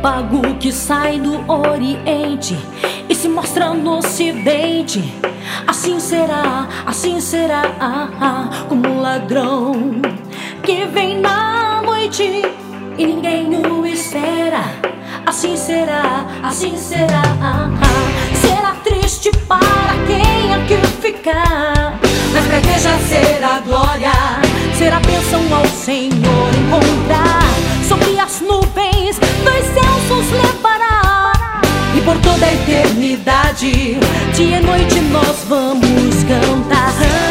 relámpago que sai do Oriente e se mostra no Ocidente. Assim será, como um ladrão que vem na noite e ninguém o espera. Assim será, será triste para quem aqui ficar, mas pra igreja será glória, será bênção ao Senhor encontrar. Sobre as nuvens dos céus nos levará, e por toda a eternidade, dia e noite nós vamos cantar.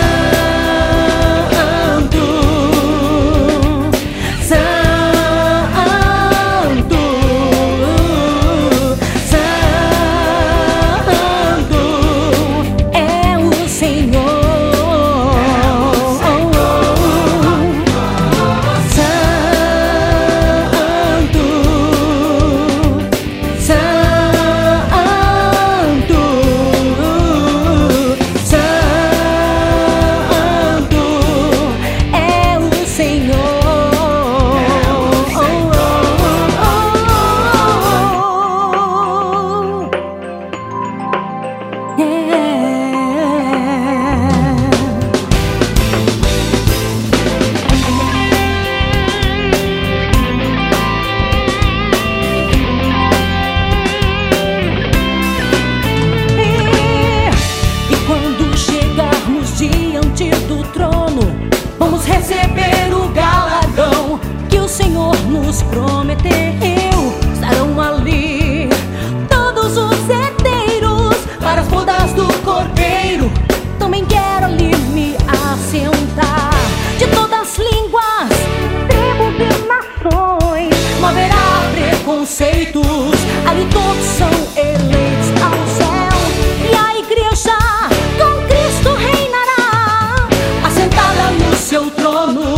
Diante do trono, vamos receber o galardão que o Senhor nos prometeu. Estarão ali todos os herdeiros para as bodas do Cordeiro. Também quero ali me assentar. De todas as línguas, tribos e nações, não haverá preconceitos. Ali todos são eleitos ao céu, e a igreja com Cristo reinará, assentada no seu trono.